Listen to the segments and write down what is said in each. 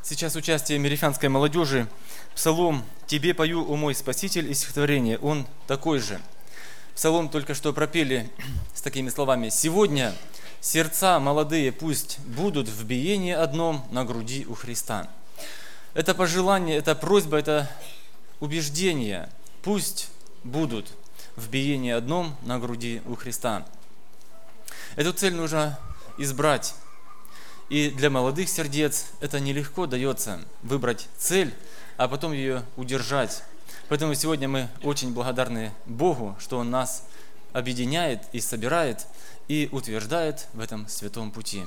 сейчас участие мерифянской молодежи. Псалом «Тебе пою, о мой Спаситель» и стихотворение, он такой же. Псалом только что пропели с такими словами: «Сегодня сердца молодые пусть будут в биении одном на груди у Христа». Это пожелание, это просьба, это убеждение. Пусть будут в биении одном на груди у Христа. Эту цель нужно избрать. И для молодых сердец это нелегко дается, выбрать цель, а потом ее удержать. Поэтому сегодня мы очень благодарны Богу, что Он нас объединяет и собирает, и утверждает в этом святом пути.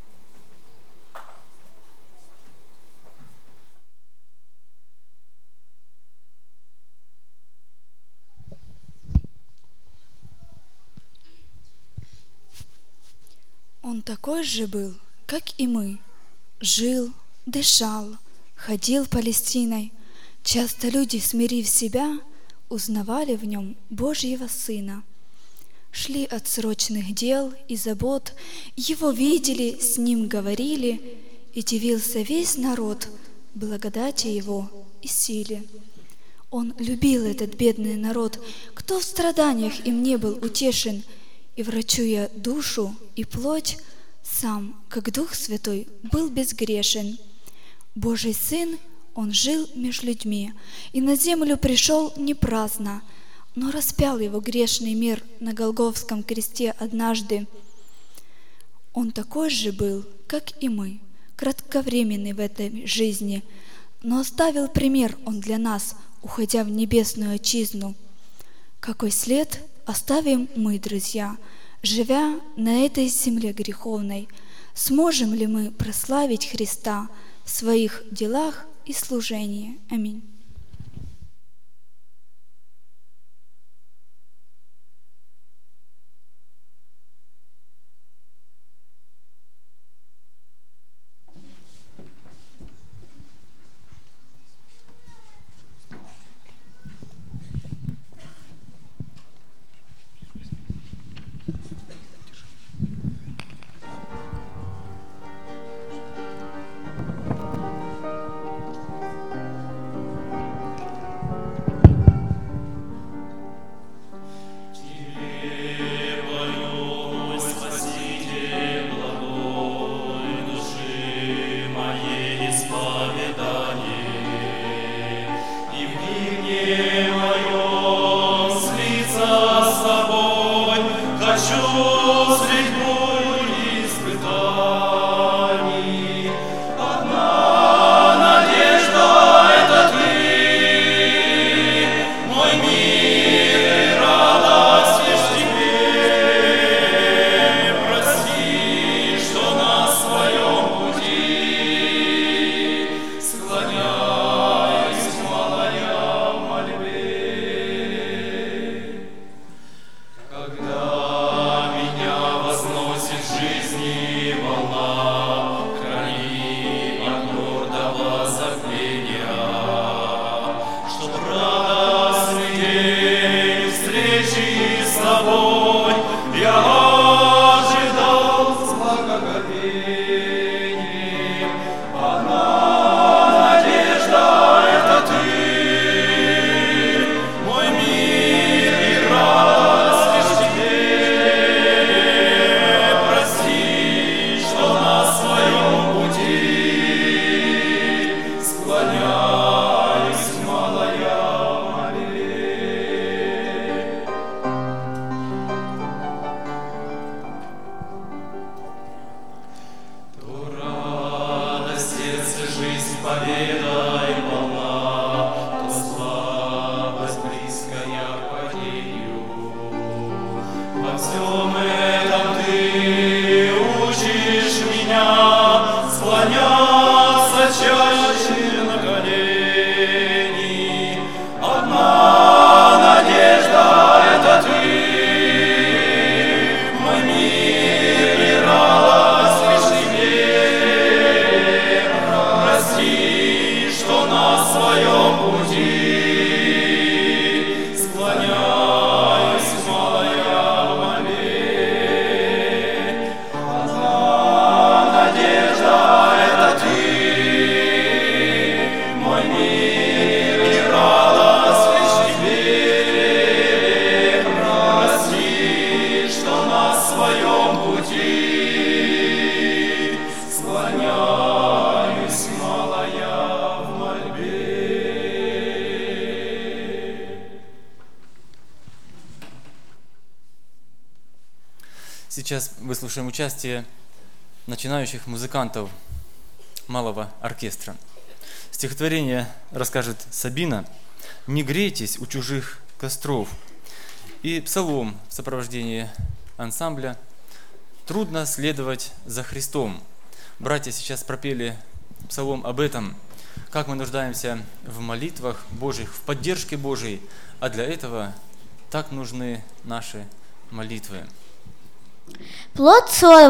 Он такой же был, как и мы, жил, дышал, ходил Палестиной. Часто люди, смирив себя, узнавали в нем Божьего Сына. Шли от срочных дел и забот, Его видели, с Ним говорили, и дивился весь народ благодати Его и силе. Он любил этот бедный народ, кто в страданиях им не был утешен, и, врачуя душу и плоть, сам, как Дух Святой, был безгрешен. Божий Сын, Он жил меж людьми, и на землю пришел не праздно, но распял Его грешный мир на Голгофском кресте однажды. Он такой же был, как и мы, кратковременный в этой жизни, но оставил пример Он для нас, уходя в небесную отчизну. Какой след оставим мы, друзья, живя на этой земле греховной? Сможем ли мы прославить Христа в своих делах и служении? Аминь. Склоняюсь, малая, в молитве. Сейчас выслушаем участие начинающих музыкантов малого оркестра. Стихотворение расскажет Сабина «Не грейтесь у чужих костров». И псалом в сопровождении ансамбля «Трудно следовать за Христом». Братья сейчас пропели псалом об этом, как мы нуждаемся в молитвах Божьих, в поддержке Божией, а для этого так нужны наши молитвы. Плод свой